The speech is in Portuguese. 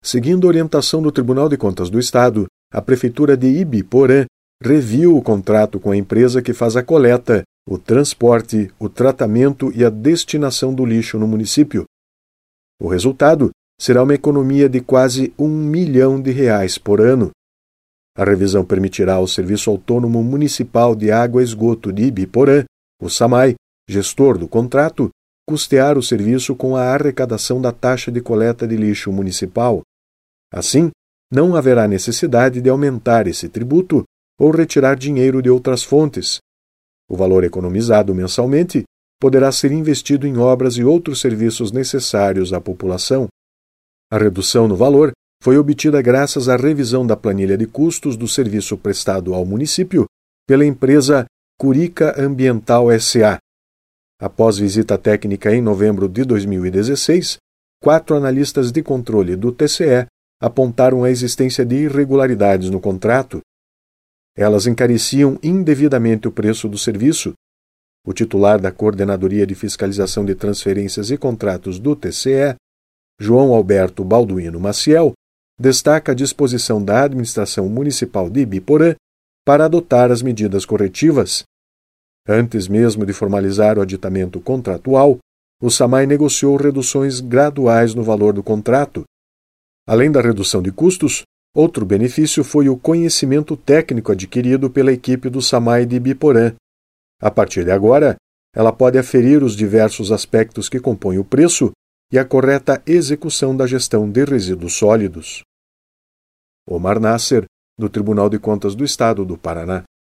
Seguindo a orientação do Tribunal de Contas do Estado, a Prefeitura de Ibiporã reviu o contrato com a empresa que faz a coleta, o transporte, o tratamento e a destinação do lixo no município. O resultado será uma economia de quase R$ 1 milhão por ano. A revisão permitirá ao Serviço Autônomo Municipal de Água e Esgoto de Ibiporã, o SAMAI, gestor do contrato, custear o serviço com a arrecadação da taxa de coleta de lixo municipal. Assim, não haverá necessidade de aumentar esse tributo ou retirar dinheiro de outras fontes. O valor economizado mensalmente poderá ser investido em obras e outros serviços necessários à população. A redução no valor foi obtida graças à revisão da planilha de custos do serviço prestado ao município pela empresa Curica Ambiental S.A. Após visita técnica em novembro de 2016, 4 analistas de controle do TCE apontaram a existência de irregularidades no contrato. Elas encareciam indevidamente o preço do serviço. O titular da Coordenadoria de Fiscalização de Transferências e Contratos do TCE, João Alberto Balduino Maciel, destaca a disposição da Administração Municipal de Ibiporã para adotar as medidas corretivas. Antes mesmo de formalizar o aditamento contratual, o SAMAI negociou reduções graduais no valor do contrato. Além da redução de custos, outro benefício foi o conhecimento técnico adquirido pela equipe do SAMAI de Ibiporã. A partir de agora, ela pode aferir os diversos aspectos que compõem o preço e a correta execução da gestão de resíduos sólidos. Omar Nasser, do Tribunal de Contas do Estado do Paraná.